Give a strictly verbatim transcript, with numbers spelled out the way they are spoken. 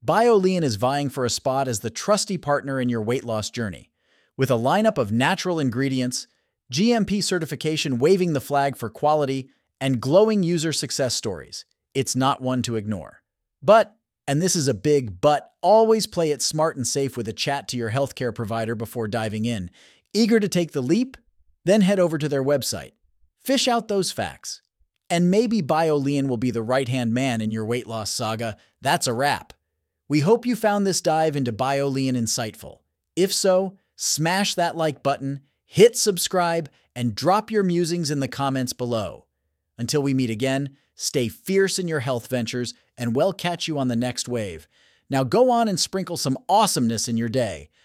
Biolean is vying for a spot as the trusty partner in your weight loss journey. With a lineup of natural ingredients, G M P certification waving the flag for quality, and glowing user success stories, it's not one to ignore. But, and this is a big but, always play it smart and safe with a chat to your healthcare provider before diving in. Eager to take the leap? Then head over to their website. Fish out those facts. And maybe Biolean will be the right-hand man in your weight loss saga. That's a wrap. We hope you found this dive into Biolean insightful. If so, smash that like button, hit subscribe, and drop your musings in the comments below. Until we meet again, stay fierce in your health ventures, and we'll catch you on the next wave. Now go on and sprinkle some awesomeness in your day.